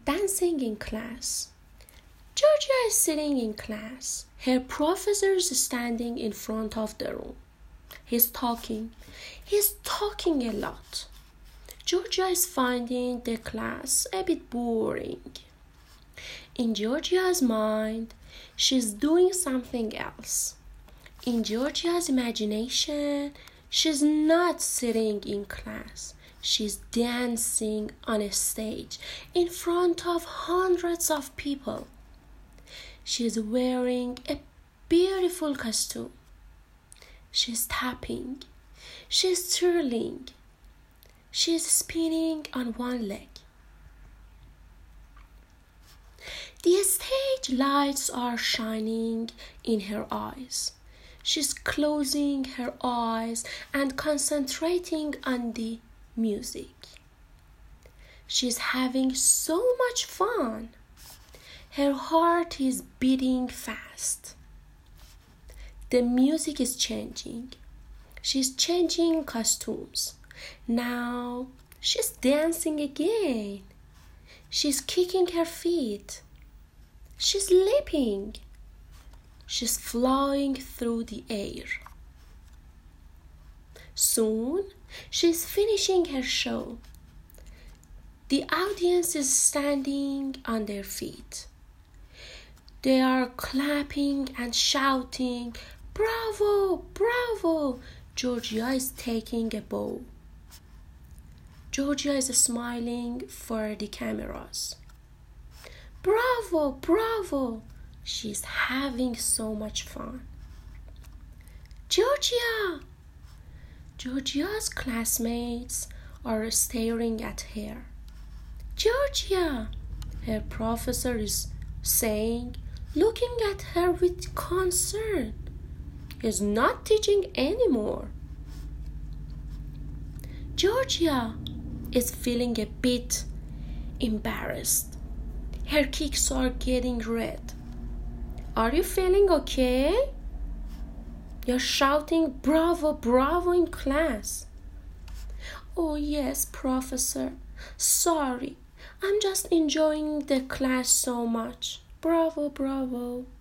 Dancing in class. Georgia is sitting in class. Her professor is standing in front of the room. He's talking. He's talking a lot. Georgia is finding the class a bit boring. In Georgia's mind, she's doing something else. In Georgia's imagination, she's not sitting in class. She's dancing on a stage in front of hundreds of people. She's wearing a beautiful costume. She's tapping. She's twirling. She's spinning on one leg. The stage lights are shining in her eyes. She's closing her eyes and concentrating on the music. She's having so much fun. Her heart is beating fast. The music is changing. She's changing costumes. Now she's dancing again. She's kicking her feet. She's leaping. She's flying through the air. Soon, she's finishing her show. The audience is standing on their feet. They are clapping and shouting, "Bravo! Bravo!" Georgia is taking a bow. Georgia is smiling for the cameras. "Bravo! Bravo!" She's having so much fun. "Georgia!" Georgia's classmates are staring at her. "Georgia!" Her professor is saying, looking at her with concern. He's not teaching anymore. Georgia is feeling a bit embarrassed. Her cheeks are getting red. "Are you feeling okay?" "You're shouting bravo, bravo in class." "Oh yes, professor. Sorry. I'm just enjoying the class so much. Bravo, bravo."